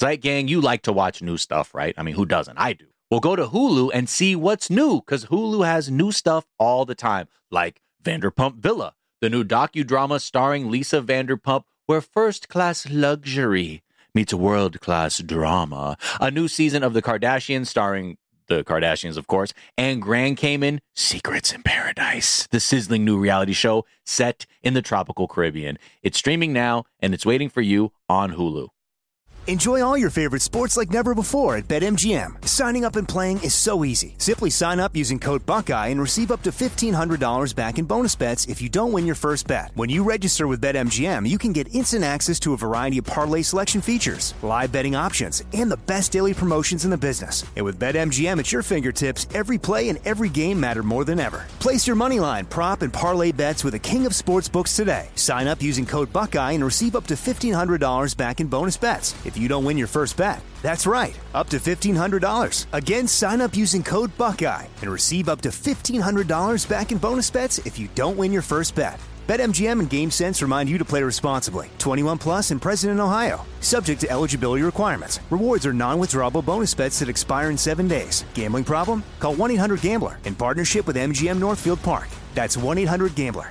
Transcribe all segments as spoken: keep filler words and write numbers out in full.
Zeit Gang, you like to watch new stuff, right? I mean, who doesn't? I do. Well, go to Hulu and see what's new, because Hulu has new stuff all the time, like Vanderpump Villa, the new docudrama starring Lisa Vanderpump, where first-class luxury meets world-class drama. A new season of The Kardashians starring the Kardashians, of course, and Grand Cayman, Secrets in Paradise, the sizzling new reality show set in the tropical Caribbean. It's streaming now, and it's waiting for you on Hulu. Enjoy all your favorite sports like never before at BetMGM. Signing up and playing is so easy. Simply sign up using code Buckeye and receive up to fifteen hundred dollars back in bonus bets if you don't win your first bet. When you register with BetMGM, you can get instant access to a variety of parlay selection features, live betting options, and the best daily promotions in the business. And with BetMGM at your fingertips, every play and every game matter more than ever. Place your moneyline, prop, and parlay bets with the king of sportsbooks today. Sign up using code Buckeye and receive up to fifteen hundred dollars back in bonus bets if you don't win your first bet. That's right, up to fifteen hundred dollars. Again, sign up using code Buckeye and receive up to fifteen hundred dollars back in bonus bets if you don't win your first bet. BetMGM and GameSense remind you to play responsibly. twenty-one plus and present in Ohio. Subject to eligibility requirements. Rewards are non-withdrawable bonus bets that expire in seven days. Gambling problem? Call one eight hundred gambler in partnership with M G M Northfield Park. That's one eight hundred gambler.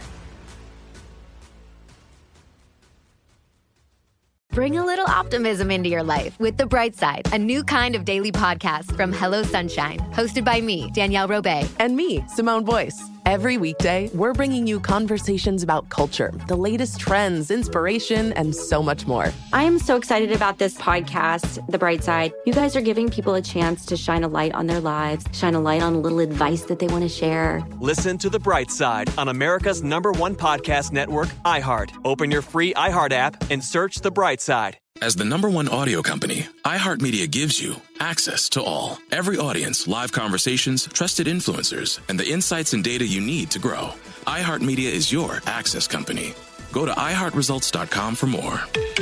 Bring a little optimism into your life with The Bright Side, a new kind of daily podcast from Hello Sunshine, hosted by me, Danielle Robay. And me, Simone Boyce. Every weekday, we're bringing you conversations about culture, the latest trends, inspiration, and so much more. I am so excited about this podcast, The Bright Side. You guys are giving people a chance to shine a light on their lives, shine a light on a little advice that they want to share. Listen to The Bright Side on America's number one podcast network, iHeart. Open your free iHeart app and search The Bright Side. As the number one audio company, iHeartMedia gives you access to all. Every audience, live conversations, trusted influencers, and the insights and data you need to grow. iHeartMedia is your access company. Go to i heart results dot com for more.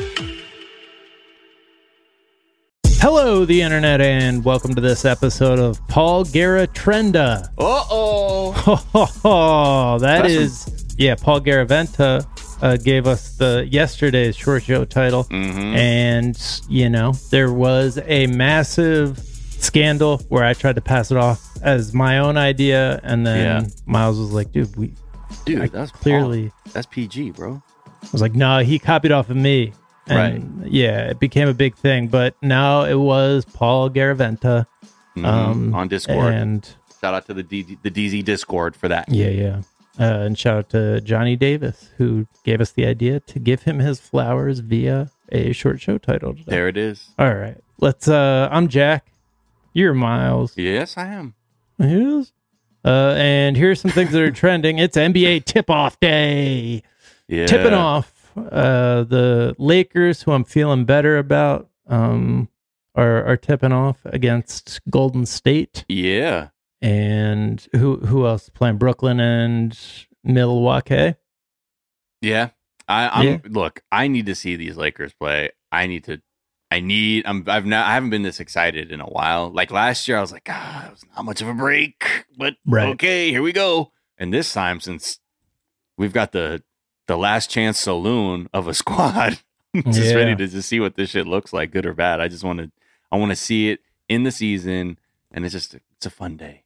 Hello, the internet, and welcome to this episode of Paul Garaventa. Uh-oh. Oh, that That's is, from... yeah, Paul Garaventa. Uh, gave us the yesterday's short show title, mm-hmm. and you know there was a massive scandal where I tried to pass it off as my own idea, and then yeah. Miles was like, "Dude, we, dude, I that's clearly Paul. That's P G, bro." I was like, "No, he copied off of me." And, right? Yeah, it became a big thing, but now it was Paul Garaventa mm-hmm. um, on Discord. And shout out to the D- the D Z Discord for that. Yeah, yeah. Uh, and shout out to Johnny Davis, who gave us the idea to give him his flowers via a short show title today. There it is. All right. Let's, uh, I'm Jack. You're Miles. Yes, I am. Yes. Uh, and here's some things that are trending. It's N B A tip-off day. Yeah. Tipping off. Uh, the Lakers, who I'm feeling better about, um, are, are tipping off against Golden State. Yeah. And who who else is playing? Brooklyn and Milwaukee. Yeah, I, I'm. Yeah. Look, I need to see these Lakers play. I need to. I need. I'm. I've not. I haven't been this excited in a while. Like last year, I was like, ah, it was not much of a break, but right. Okay, here we go. And this time, since we've got the the last chance saloon of a squad, I'm just yeah. ready to just see what this shit looks like, good or bad. I just want to. I want to see it in the season, and it's just. It's a fun day.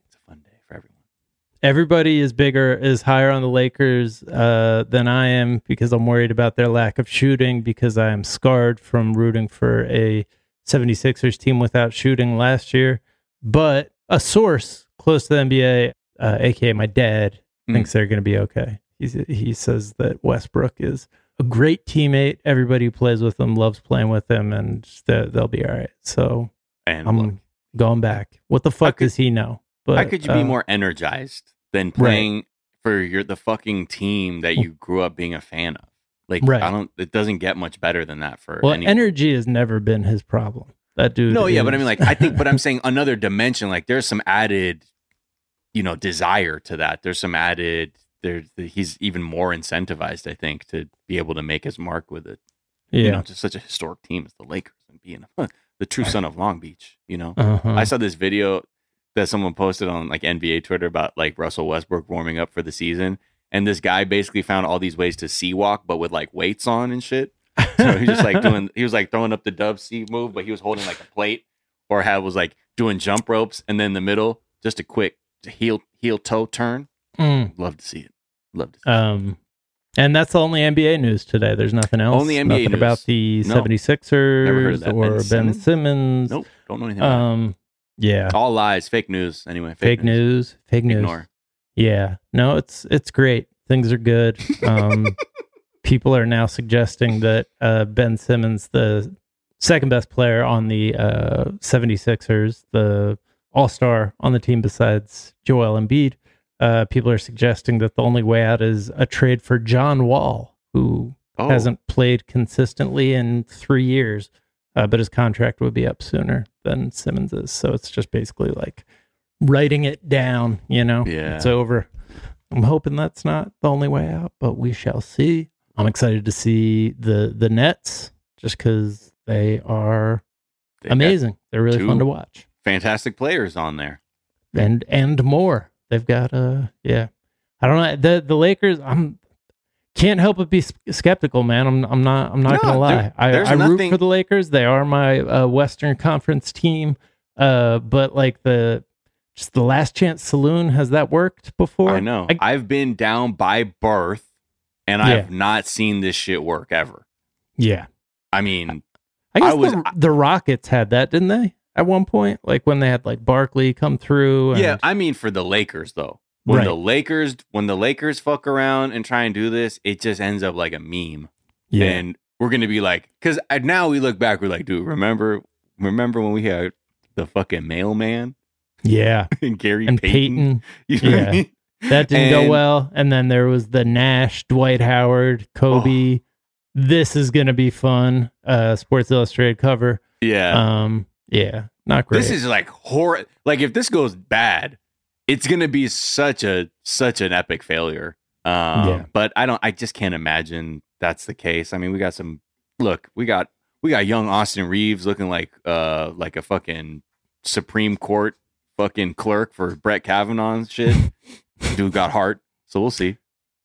Everybody is bigger, is higher on the Lakers uh, than I am because I'm worried about their lack of shooting because I am scarred from rooting for a seventy-sixers team without shooting last year. But a source close to the N B A, uh, a k a my dad, mm. thinks they're going to be okay. He's, he says that Westbrook is a great teammate. Everybody who plays with him loves playing with him, and they'll be all right. So and I'm look, going back. What the fuck could, does he know? But, how could you be uh, more energized than playing right. for your the fucking team that you grew up being a fan of? Like, right. I don't. It doesn't get much better than that for. Well, anyone. Energy has never been his problem. That dude. No, yeah, is... but I mean, like, I think, but I'm saying another dimension. Like, there's some added, you know, desire to that. There's some added. There's he's even more incentivized, I think, to be able to make his mark with it. Yeah, you know, just such a historic team as the Lakers and being huh, the true son of Long Beach. You know, uh-huh. I saw this video that someone posted on like N B A Twitter about like Russell Westbrook warming up for the season. And this guy basically found all these ways to sea walk, but with like weights on and shit. So he was just like doing, he was like throwing up the dub C move, but he was holding like a plate, or had was like doing jump ropes, and then in the middle, just a quick heel heel toe turn. Mm. Love to see it. Love to see Um, it. And that's the only N B A news today. There's nothing else. Only N B A nothing news. about the No. seventy-sixers Never heard of that. or Ben Ben Simmons? Simmons. Nope, don't know anything about it. Um, yeah, All lies, fake news. Anyway, fake, fake news. Fake news. Ignore. Yeah, no, it's it's great. Things are good. Um, people are now suggesting that uh, Ben Simmons, the second best player on the uh, seventy-sixers, the all-star on the team besides Joel Embiid, uh, people are suggesting that the only way out is a trade for John Wall, who Oh. hasn't played consistently in three years, uh, but his contract would be up sooner than Simmons is. So it's just basically like writing it down, you know? Yeah. It's over. I'm hoping that's not the only way out, but we shall see. I'm excited to see the the Nets just because they are They've got amazing. They're really two fun to watch. fantastic players on there. And and more. They've got uh yeah. I don't know. The the Lakers, I'm can't help but be s- skeptical, man. I'm I'm not I'm not No, gonna lie. there- I, there's I root nothing- for the Lakers. They are my uh, Western Conference team. Uh, but like the just the Last Chance Saloon, has that worked before? I know. I, I, have been down by birth, and Yeah. I've not seen this shit work ever. yeah. I mean, I guess I was- the, the Rockets had that, didn't they? At one point, like when they had like Barkley come through. And, yeah, I mean for the Lakers though. When Right. the Lakers when the Lakers fuck around and try and do this, it just ends up like a meme. yeah. And we're gonna be like, because now we look back, we're like, dude, remember, remember when we had the fucking mailman yeah. and Gary And Payton? Peyton. You know what I Yeah. mean? That didn't go And- well. And then there was the Nash, Dwight Howard, Kobe. This is going to be fun. Uh, Sports Illustrated cover. Yeah. Um, yeah, not great. This is like horror. Like if this goes bad, it's gonna be such a such an epic failure. Um, Yeah. But I don't. I just can't imagine that's the case. I mean, we got some. Look, we got we got young Austin Reeves looking like uh like a fucking Supreme Court fucking clerk for Brett Kavanaugh and shit. Dude got heart. So we'll see.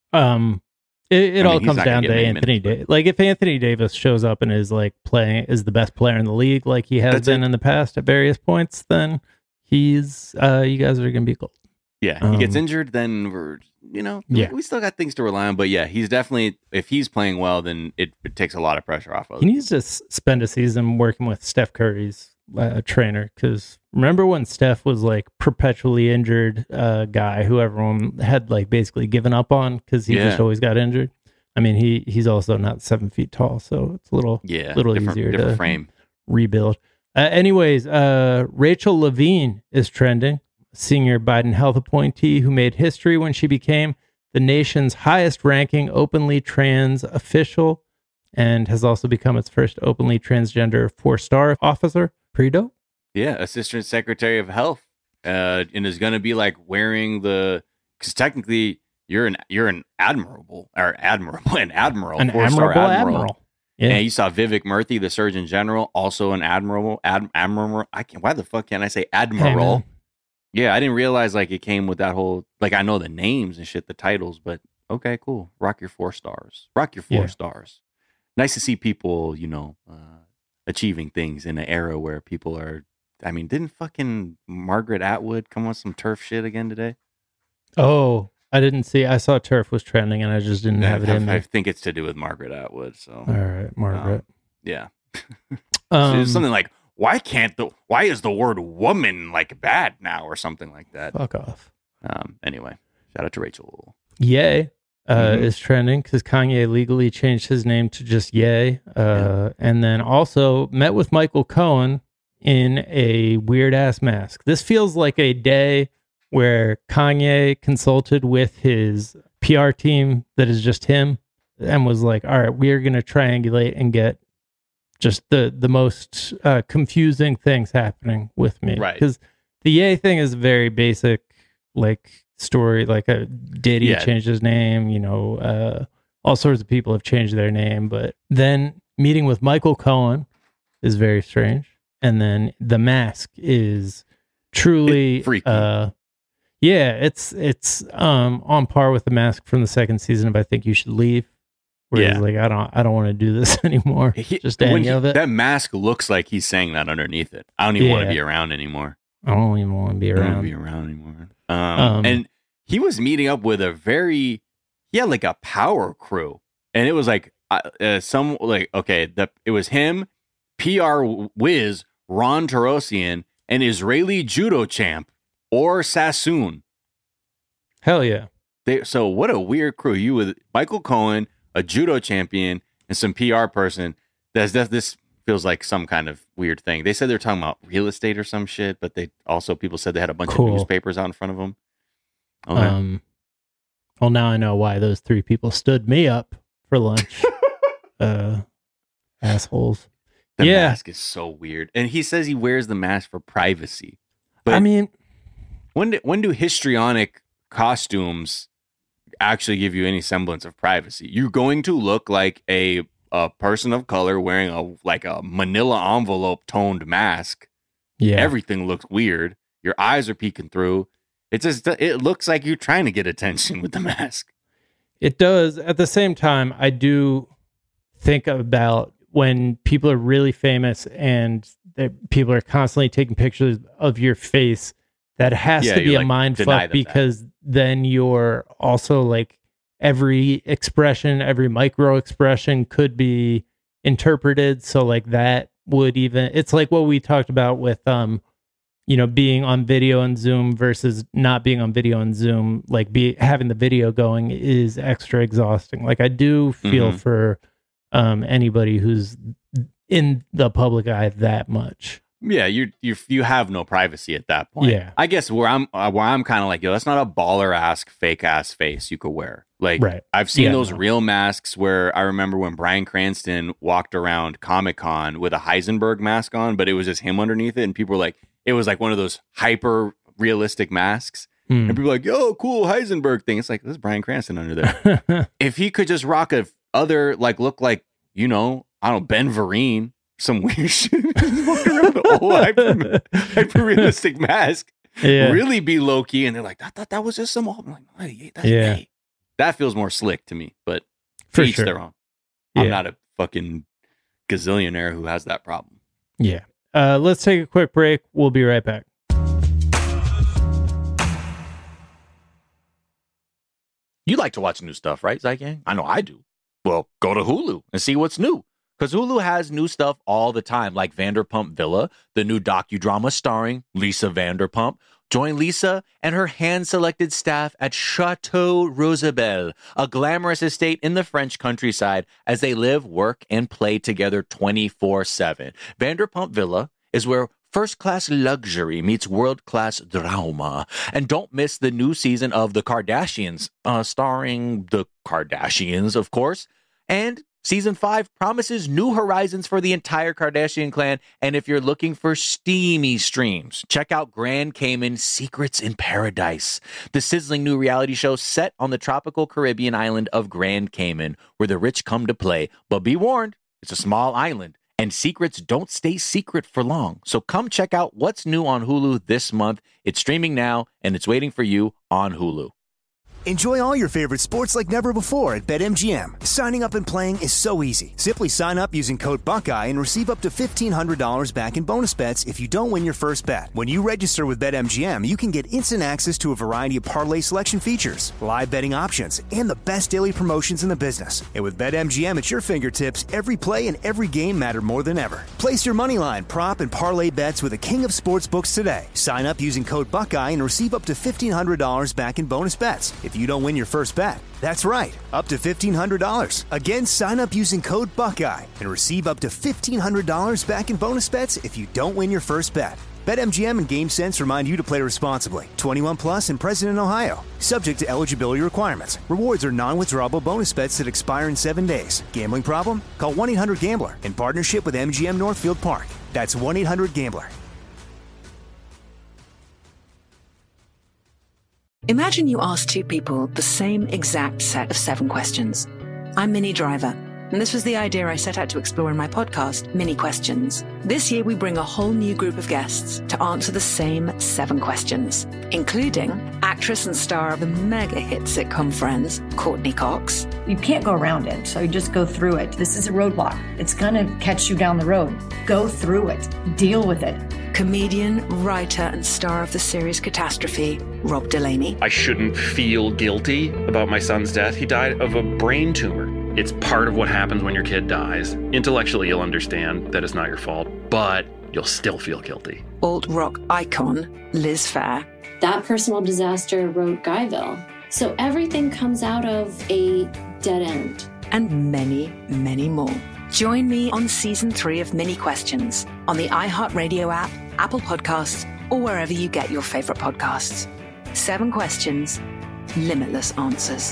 um, it, it I all mean, he's comes not gonna down get to many Anthony minutes, but- Davis. Like if Anthony Davis shows up and is like playing is the best player in the league, like he has That's been it. in the past at various points, then he's uh, you guys are going to be gold. Yeah, he gets Um, injured, then we're you know Yeah. we still got things to rely on. But yeah, he's definitely if he's playing well, then it, it takes a lot of pressure off of He him. needs to s- spend a season working with Steph Curry's uh, trainer because remember when Steph was like perpetually injured uh, guy who everyone had like basically given up on because he Yeah. just always got injured. I mean, he he's also not seven feet tall, so it's a little Yeah, little different, easier different to frame. rebuild. Uh, anyways, uh, Rachel Levine is trending. Senior Biden health appointee who made history when she became the nation's highest ranking openly trans official and has also become its first openly transgender four-star officer. Pretty dope. Yeah, Assistant Secretary of Health, uh, and is going to be like wearing the because technically you're an you're an admirable or admirable an admiral, An four-star admirable admiral. admiral. Yeah. And you saw Vivek Murthy, the Surgeon General, also an admiral. Ad, admiral. I can Why the fuck can't I say admiral? man. Yeah, I didn't realize like it came with that whole like I know the names and shit, the titles, but okay, cool. Rock your four stars. Rock your four Yeah. stars. Nice to see people, you know, uh, achieving things in an era where people are. I mean, didn't fucking Margaret Atwood come on some turf shit again today? Oh, I didn't see. I saw turf was trending and I just didn't have it I, in I me. think it's to do with Margaret Atwood. So All right, Margaret. yeah, Um, it's something like why can't the why is the word woman like bad now or something like that? fuck off. Um. Anyway, shout out to Rachel. Ye uh, Mhm. is trending because Kanye legally changed his name to just Ye, uh, and then also met with Michael Cohen in a weird ass mask. This feels like a day where Kanye consulted with his P R team that is just him and was like, "All right, we are going to triangulate and get just the the most uh, confusing things happening with me." Right. Because the Ye thing is very basic, like story. Like a Diddy Yeah. changed his name. You know, uh, all sorts of people have changed their name. But then meeting with Michael Cohen is very strange, and then the mask is truly It- freaky. uh yeah, it's it's um on par with the mask from the second season of I Think You Should Leave. where Yeah. he's like, I don't, I don't want to do this anymore. He- Just when any he- of it. That mask looks like he's saying that underneath it. I don't even want to Yeah. be around anymore. I don't even want to be I don't want around. to be around anymore. Um, Um, and he was meeting up with a very, he had like a power crew, and it was like uh, uh, some like okay, the it was him, P R whiz Ron Tarosian, and Israeli judo champ or Sassoon. Hell yeah. They, so what a weird crew. You with Michael Cohen, a judo champion, and some P R person. That's that. This feels like some kind of weird thing. They said they're talking about real estate or some shit, but they also people said they had a bunch Cool. of newspapers out in front of them. Okay. Um, well, now I know why those three people stood me up for lunch. uh, assholes. the yeah. mask is so weird, and he says he wears the mask for privacy. But I mean, when do, when do histrionic costumes actually give you any semblance of privacy? You're going to look like a a person of color wearing a like a manila envelope toned mask. yeah. Everything looks weird. Your eyes are peeking through. It just it looks like you're trying to get attention with the mask. It does. At the same time, I do think about when people are really famous and that people are constantly taking pictures of your face. That has Yeah, to be you, a like, mind deny fuck them that. because then you're also like every expression, every micro expression could be interpreted. So like that would even, it's like what we talked about with, um, you know, being on video and Zoom versus not being on video and Zoom, like be having the video going is extra exhausting. Like I do feel Mhm. for um, anybody who's in the public eye that much. Yeah, you you you have no privacy at that point. Yeah. I guess where I'm uh, where I'm kind of like, yo, that's not a baller ass fake ass face you could wear. Like Right. I've seen Yeah, those no. real masks where I remember when Bryan Cranston walked around Comic Con with a Heisenberg mask on, but it was just him underneath it, and people were like, it was like one of those hyper realistic masks, Hmm. and people were like, yo, cool Heisenberg thing. It's like this is Bryan Cranston under there. If he could just rock a other like look like you know I don't know Ben Vereen. Some weird shit. Walking around with a whole hyper, hyper realistic mask. Yeah. Really be low key, and they're like, I thought that was just some. I'm like, hey, that's Yeah. hey. That feels more slick to me, but For to each sure. their own. I'm Yeah. not a fucking gazillionaire who has that problem. Yeah. Uh, let's take a quick break. We'll be right back. You like to watch new stuff, right, Zygang? I know I do. Well, go to Hulu and see what's new. Because Hulu has new stuff all the time, like Vanderpump Villa, the new docudrama starring Lisa Vanderpump. Join Lisa and her hand-selected staff at Chateau Rosabelle, a glamorous estate in the French countryside, as they live, work, and play together twenty-four seven. Vanderpump Villa is where first-class luxury meets world-class drama. And don't miss the new season of The Kardashians, uh, starring the Kardashians, of course. And Season five promises new horizons for the entire Kardashian clan, and if you're looking for steamy streams, check out Grand Cayman Secrets in Paradise, the sizzling new reality show set on the tropical Caribbean island of Grand Cayman, where the rich come to play. But be warned, it's a small island, and secrets don't stay secret for long. So come check out what's new on Hulu this month. It's streaming now, and it's waiting for you on Hulu. Enjoy all your favorite sports like never before at BetMGM. Signing up and playing is so easy. Simply sign up using code Buckeye and receive up to fifteen hundred dollars back in bonus bets if you don't win your first bet. When you register with BetMGM, you can get instant access to a variety of parlay selection features, live betting options, and the best daily promotions in the business. And with BetMGM at your fingertips, every play and every game matter more than ever. Place your moneyline, prop, and parlay bets with the king of sportsbooks today. Sign up using code Buckeye and receive up to fifteen hundred dollars back in bonus bets if you don't win your first bet. That's right, up to fifteen hundred dollars. Again, sign up using code Buckeye and receive up to fifteen hundred dollars back in bonus bets if you don't win your first bet. BetMGM and GameSense remind you to play responsibly. twenty-one plus and present in Ohio. Subject to eligibility requirements. Rewards are non-withdrawable bonus bets that expire in seven days. Gambling problem? Call one eight hundred gambler in partnership with M G M Northfield Park. That's one eight hundred gambler. Imagine you ask two people the same exact set of seven questions. I'm Minnie Driver, And this was the idea I set out to explore in my podcast, Mini Questions. This year, we bring a whole new group of guests to answer the same seven questions, including actress and star of the mega hit sitcom Friends, Courtney Cox. You can't go around it, so you just go through it. This is a roadblock. It's going to catch you down the road. Go through it. Deal with it. Comedian, writer, and star of the series Catastrophe, Rob Delaney. I shouldn't feel guilty about my son's death. He died of a brain tumor. It's part of what happens when your kid dies. Intellectually, you'll understand that it's not your fault, but you'll still feel guilty. Alt-rock icon, Liz Phair. That personal disaster wrote Guyville. So everything comes out of a dead end. And many, many more. Join me on season three of Mini Questions on the iHeartRadio app, Apple Podcasts, or wherever you get your favorite podcasts. Seven questions, limitless answers.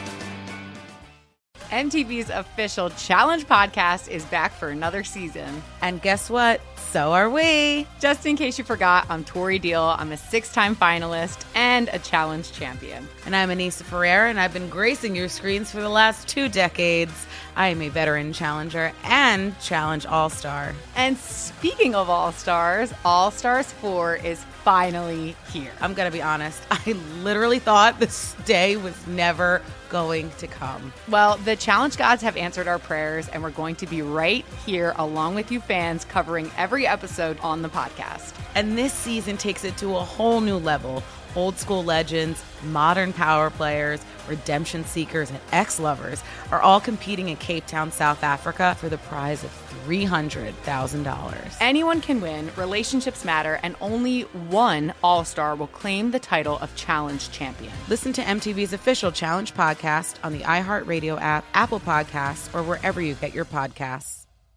M T V's official Challenge podcast is back for another season. And guess what? So are we. Just in case you forgot, I'm Tori Deal. I'm a six-time finalist and a Challenge champion. And I'm Anissa Ferreira, and I've been gracing your screens for the last two decades. I am a veteran challenger and Challenge All-Star. And speaking of All-Stars, All-Stars four is finally here. I'm going to be honest. I literally thought this day was never going to come. Well, the Challenge gods have answered our prayers, and we're going to be right here along with you fans covering every episode on the podcast. And this season takes it to a whole new level. Old school legends, modern power players, redemption seekers, and ex-lovers are all competing in Cape Town, South Africa for the prize of three hundred thousand dollars. Anyone can win, relationships matter, and only one All-Star will claim the title of Challenge champion. Listen to M T V's official Challenge podcast on the iHeartRadio app, Apple Podcasts, or wherever you get your podcasts.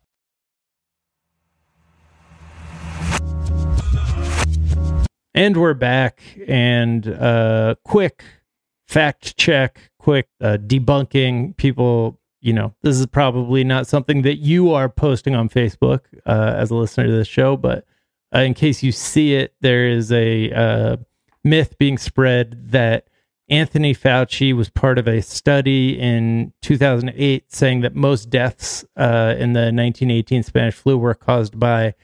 And we're back, and uh, quick fact check, quick uh, debunking. People, you know, this is probably not something that you are posting on Facebook uh, as a listener to this show, but uh, in case you see it, there is a uh, myth being spread that Anthony Fauci was part of a study in two thousand eight saying that most deaths uh, in the nineteen eighteen Spanish flu were caused by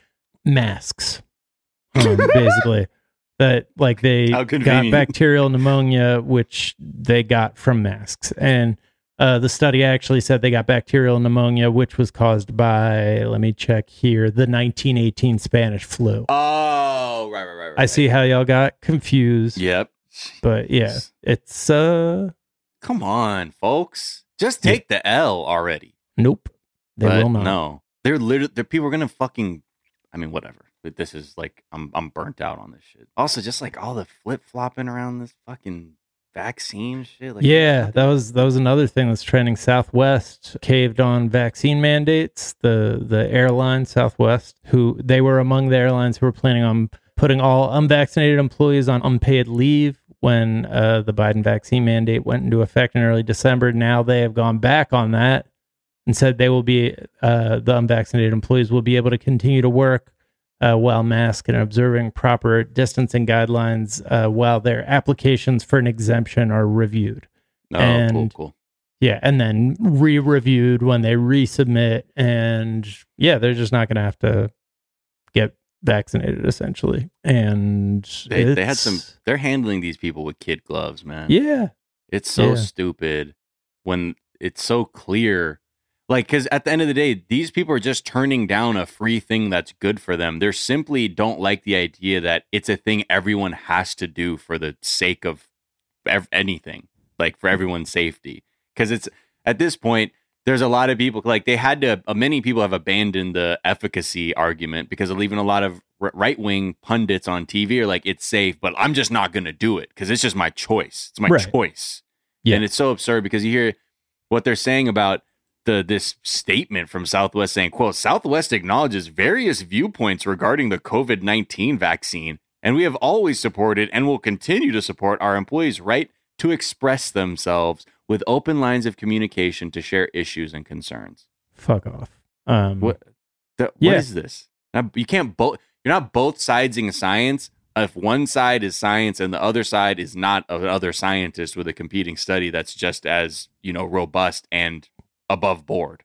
masks, um, basically. That like they got bacterial pneumonia, which they got from masks. And uh, the study actually said they got bacterial pneumonia, which was caused by, let me check here, the nineteen eighteen Spanish flu. Oh, right, right, right. right I see how y'all got confused. Yep. But yeah, it's... uh. Come on, folks. Just take yeah. the L already. Nope. They but will not. No. They're literally... They're, people are going to fucking... I mean, whatever. But this is like, I'm I'm burnt out on this shit. Also, just like all the flip flopping around this fucking vaccine shit. Like, yeah, that was that was another thing that's trending. Southwest caved on vaccine mandates. The the airline Southwest, who they were among the airlines who were planning on putting all unvaccinated employees on unpaid leave when uh, the Biden vaccine mandate went into effect in early December. Now they have gone back on that and said they will be uh, the unvaccinated employees will be able to continue to work Uh, while masked and observing proper distancing guidelines uh, while their applications for an exemption are reviewed. Oh, and, cool, cool. Yeah, and then re-reviewed when they resubmit. And yeah, they're just not going to have to get vaccinated, essentially. And they, they had some, they're handling these people with kid gloves, man. Yeah. It's so yeah. stupid when it's so clear. Like, because at the end of the day, these people are just turning down a free thing that's good for them. They simply don't like the idea that it's a thing everyone has to do for the sake of ev- anything, like for everyone's safety. Because it's at this point, there's a lot of people, like they had to, uh, many people have abandoned the efficacy argument because of leaving a lot of r- right-wing pundits on T V are like, it's safe, but I'm just not going to do it because it's just my choice. It's my right. choice. Yeah. And it's so absurd because you hear what they're saying about The, this statement from Southwest saying, quote, Southwest acknowledges various viewpoints regarding the COVID nineteen vaccine, and we have always supported and will continue to support our employees' right to express themselves with open lines of communication to share issues and concerns. Fuck off. Um, what, the, yeah. what is this? Now, you can't both, you're not both sidesing science. If one side is science and the other side is not another scientist with a competing study that's just as, you know, robust and above board.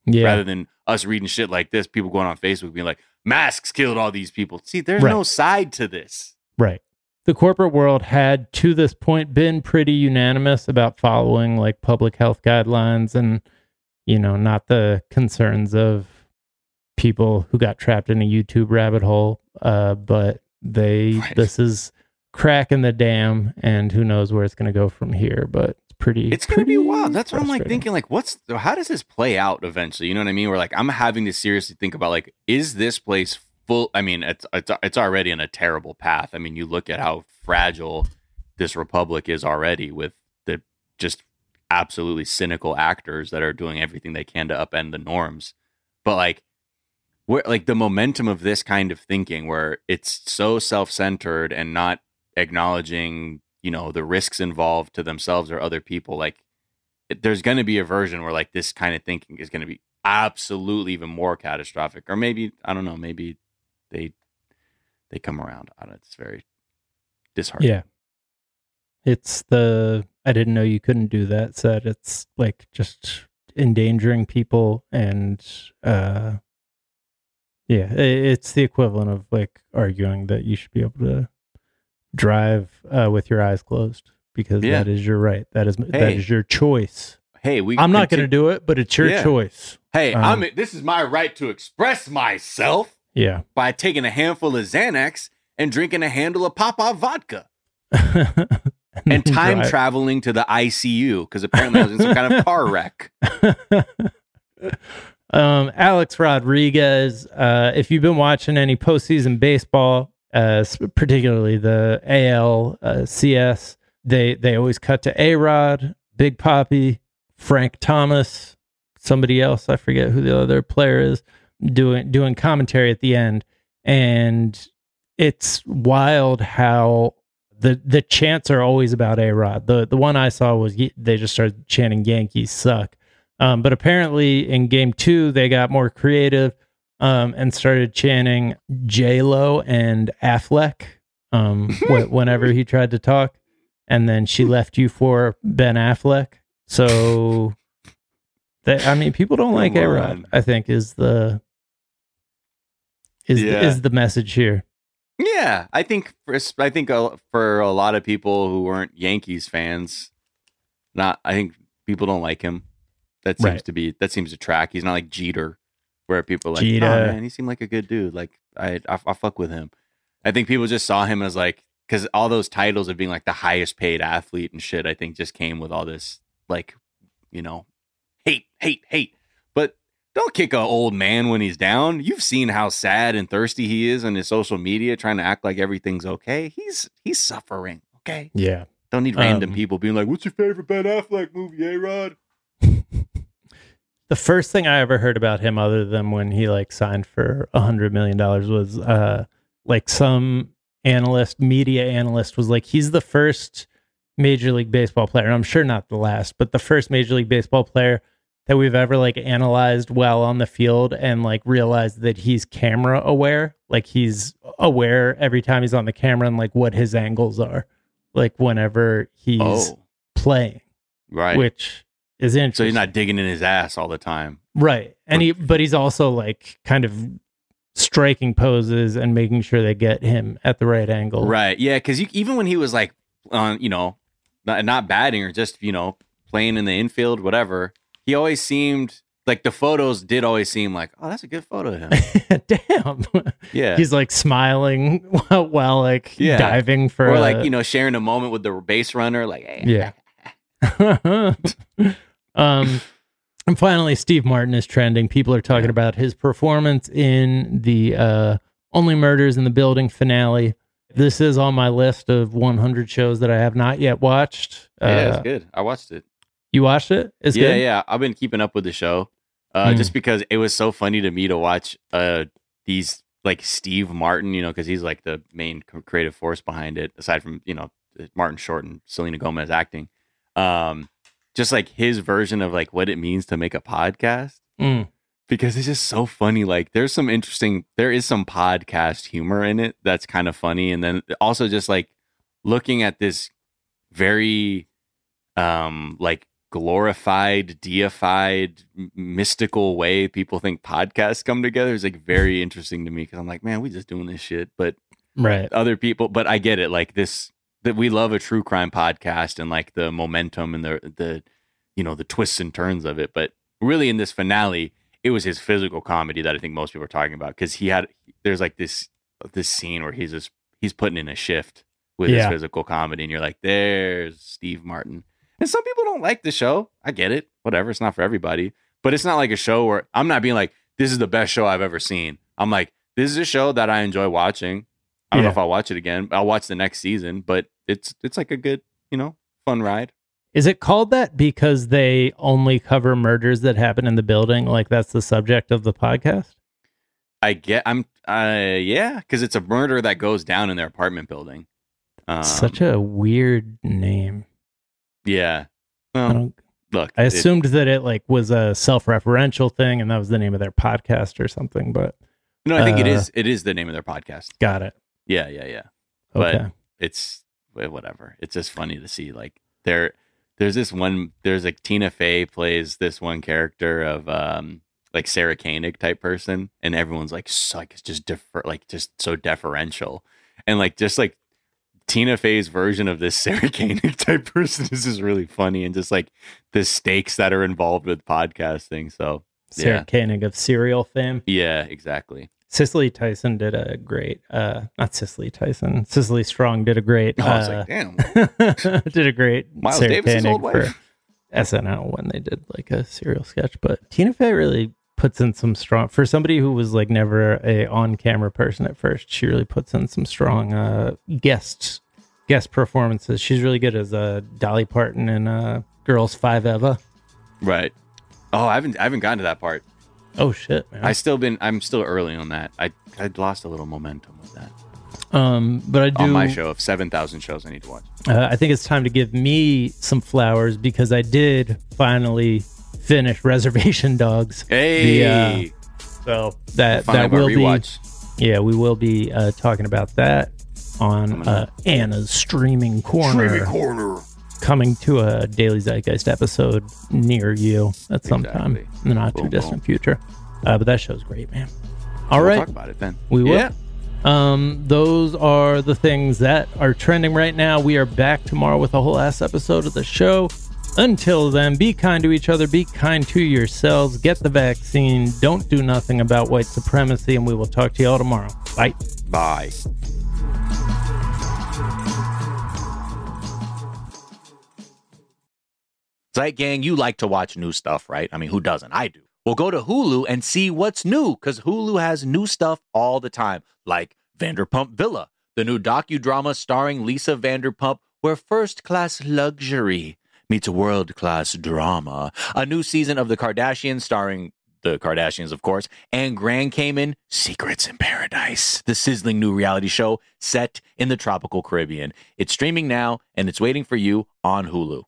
Yeah. Rather than us reading shit like this, people going on Facebook being like, masks killed all these people. See, there's Right. no side to this. Right. The corporate world had, to this point, been pretty unanimous about following like public health guidelines and, you know, not the concerns of people who got trapped in a YouTube rabbit hole. Uh, but they, Right. this is cracking the dam, and who knows where it's going to go from here. But it's pretty. It's going to be pretty wild. That's what I'm like frustrating. thinking, like, what's, how does this play out eventually? You know what I mean? Where like, I'm having to seriously think about like, is this place full? I mean, it's, it's, it's already in a terrible path. I mean, you look at how fragile this republic is already with the just absolutely cynical actors that are doing everything they can to upend the norms. But like, where like the momentum of this kind of thinking where it's so self-centered and not acknowledging, you know, the risks involved to themselves or other people, like it, there's going to be a version where like this kind of thinking is going to be absolutely even more catastrophic. Or maybe, I don't know, maybe they they come around. I don't know, it's very disheartening. Yeah. It's the I didn't know you couldn't do that said. It's like just endangering people, and uh yeah, i- it's the equivalent of like arguing that you should be able to drive uh, with your eyes closed, because Yeah. that is your right. That is that Hey. is your choice. Hey, we I'm not going to conti- do it, but it's your Yeah. choice. Hey, Um, I'm this is my right to express myself Yeah. by taking a handful of Xanax and drinking a handle of Popov vodka. And time drive. traveling to the I C U because apparently I was in some kind of car wreck. Um, Alex Rodriguez, uh, if you've been watching any postseason baseball, uh, s- particularly the A L uh, C S, they they always cut to A-Rod, Big Papi, Frank Thomas, somebody else, I forget who the other player is, doing doing commentary at the end, and it's wild how the the chants are always about A-Rod. The the one I saw was y- they just started chanting Yankees suck. Um, but apparently in game two, they got more creative um, and started chanting J-Lo and Affleck um, wh- whenever he tried to talk. And then she left you for Ben Affleck. So, they, I mean, people don't like Come A-Rod, on. I think is the is Yeah. the, is the message here. Yeah, I think for, I think a- for a lot of people who weren't Yankees fans, not I think people don't like him. That seems Right. to be that seems to track. He's not like Jeter, where people are like, Jeter. oh man, he seemed like a good dude. Like I, I, I fuck with him. I think people just saw him as like because all those titles of being like the highest paid athlete and shit. I think just came with all this like, you know, hate, hate, hate. But don't kick an old man when he's down. You've seen how sad and thirsty he is on his social media, trying to act like everything's okay. He's he's suffering. Okay, Yeah. don't need random Um, people being like, "What's your favorite Ben Affleck movie, A-Rod?" The first thing I ever heard about him, other than when he like signed for a hundred million dollars, was uh, like some analyst, media analyst, was like, he's the first Major League Baseball player. And I'm sure not the last, but the first Major League Baseball player that we've ever like analyzed while on the field and like realized that he's camera aware. Like he's aware every time he's on the camera and like what his angles are, like whenever he's Oh. playing, Right. which is interesting. So he's not digging in his ass all the time. Right. And he, but he's also like kind of striking poses and making sure they get him at the right angle. Right. Yeah. Because even when he was like on, you know, not, not batting or just, you know, playing in the infield, whatever, he always seemed like the photos did always seem like, oh, that's a good photo of him. Damn. Yeah. He's like smiling while, while like Yeah. diving for or a- like, you know, sharing a moment with the base runner. Like, hey, Yeah. um, and finally, Steve Martin is trending. People are talking about his performance in the uh, Only Murders in the Building finale. This is on my list of one hundred shows that I have not yet watched. Uh, yeah, it's good. I watched it. You watched it? It's yeah, good? yeah. I've been keeping up with the show uh, Mm. just because it was so funny to me to watch uh, these like Steve Martin, you know, because he's like the main co- creative force behind it, aside from, you know, Martin Short and Selena Gomez acting. Um, just like his version of like what it means to make a podcast. Mm. Because it's just so funny. Like there's some interesting, there is some podcast humor in it that's kind of funny. And then also just like looking at this very um like glorified, deified, m- mystical way people think podcasts come together is like very interesting to me because I'm like, man, we just doing this shit. But right, other people, but I get it. Like this, that we love a true crime podcast and like the momentum and the the you know the twists and turns of it. But really, in this finale, it was his physical comedy that I think most people are talking about because he had there's like this this scene where he's just he's putting in a shift with Yeah. his physical comedy, and you're like, there's Steve Martin. And some people don't like the show. I get it. Whatever. It's not for everybody. But it's not like a show where I'm not being like, this is the best show I've ever seen. I'm like, this is a show that I enjoy watching. I don't Yeah. know if I'll watch it again. I'll watch the next season, but it's it's like a good, you know, fun ride. Is it called that because they only cover murders that happen in the building? Like that's the subject of the podcast? I get, I'm, uh, yeah, because it's a murder that goes down in their apartment building. Um, Such a weird name. Yeah. I Well, don't- look, I it- assumed that it like was a self-referential thing and that was the name of their podcast or something, but no, I think it uh, is. It is the name of their podcast. Got it. Yeah, yeah, yeah. Okay. But it's well, whatever. It's just funny to see like there. There's this one. There's like Tina Fey plays this one character of um like Sarah Koenig type person, and everyone's like, so, like it's just differ, like just so deferential, and like just like Tina Fey's version of this Sarah Koenig type person is just really funny, and just like the stakes that are involved with podcasting. So Sarah yeah, Koenig of Serial fame. yeah, exactly. Cicely Tyson did a great, uh, not Cicely Tyson, Cicely Strong did a great, Oh, I was uh, like, damn. did a great Miles Sarah Davis's Koenig old wife. for S N L when they did like a serial sketch. But Tina Fey really puts in some strong, for somebody who was like never a on-camera person at first, she really puts in some strong uh, guest guest performances. She's really good as uh, Dolly Parton in uh, Girls Five Eva. Right. Oh, I haven't I haven't gotten to that part. Oh shit, man. I still been I'm still early on that. I I lost a little momentum with that. Um, but I do On my show of seven thousand shows I need to watch. Uh, I think it's time to give me some flowers because I did finally finish Reservation Dogs. Hey, The, uh, so that Finally that have our will rewatch. be, yeah, we will be uh, talking about that on uh, Anna's Streaming Corner. Streaming Corner. Coming to a Daily Zeitgeist episode near you at some time Exactly. in the not too Boom, distant boom. future. Uh, but that show's great, man. All We'll right, talk about it then. we will. Yeah. Um, those are the things that are trending right now. We are back tomorrow with a whole ass episode of the show. Until then, be kind to each other, be kind to yourselves, get the vaccine, don't do nothing about white supremacy, and we will talk to you all tomorrow. Bye. Bye. Zeit Gang, you like to watch new stuff, right? I mean, who doesn't? I do. Well, go to Hulu and see what's new, because Hulu has new stuff all the time, like Vanderpump Villa, the new docudrama starring Lisa Vanderpump, where first-class luxury meets world-class drama. A new season of The Kardashians starring the Kardashians, of course, and Grand Cayman, Secrets in Paradise, the sizzling new reality show set in the tropical Caribbean. It's streaming now, and it's waiting for you on Hulu.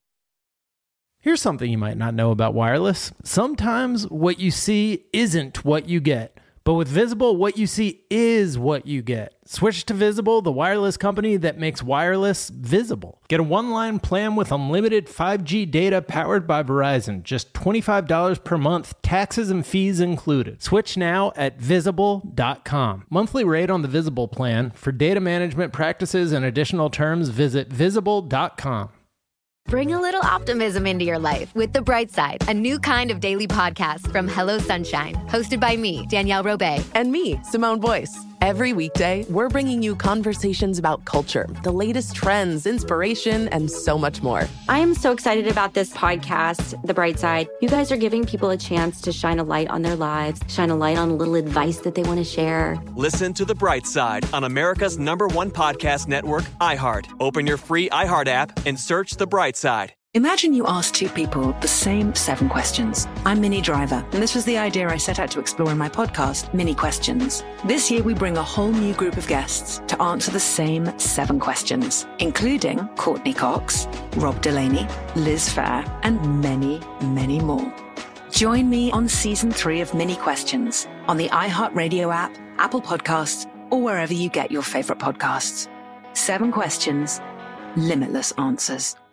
Here's something you might not know about wireless. Sometimes what you see isn't what you get. But with Visible, what you see is what you get. Switch to Visible, the wireless company that makes wireless visible. Get a one-line plan with unlimited five G data powered by Verizon. Just twenty-five dollars per month, taxes and fees included. Switch now at visible dot com. Monthly rate on the Visible plan. For data management practices and additional terms, visit visible dot com. Bring a little optimism into your life with The Bright Side, a new kind of daily podcast from Hello Sunshine, hosted by me, Danielle Robay. And me, Simone Boyce. Every weekday, we're bringing you conversations about culture, the latest trends, inspiration, and so much more. I am so excited about this podcast, The Bright Side. You guys are giving people a chance to shine a light on their lives, shine a light on a little advice that they want to share. Listen to The Bright Side on America's number one podcast network, iHeart. Open your free iHeart app and search The Bright Side. Imagine you ask two people the same seven questions. I'm Minnie Driver, and this was the idea I set out to explore in my podcast, Mini Questions. This year, we bring a whole new group of guests to answer the same seven questions, including Courtney Cox, Rob Delaney, Liz Fair, and many, many more. Join me on season three of Mini Questions on the iHeartRadio app, Apple Podcasts, or wherever you get your favorite podcasts. Seven questions, limitless answers.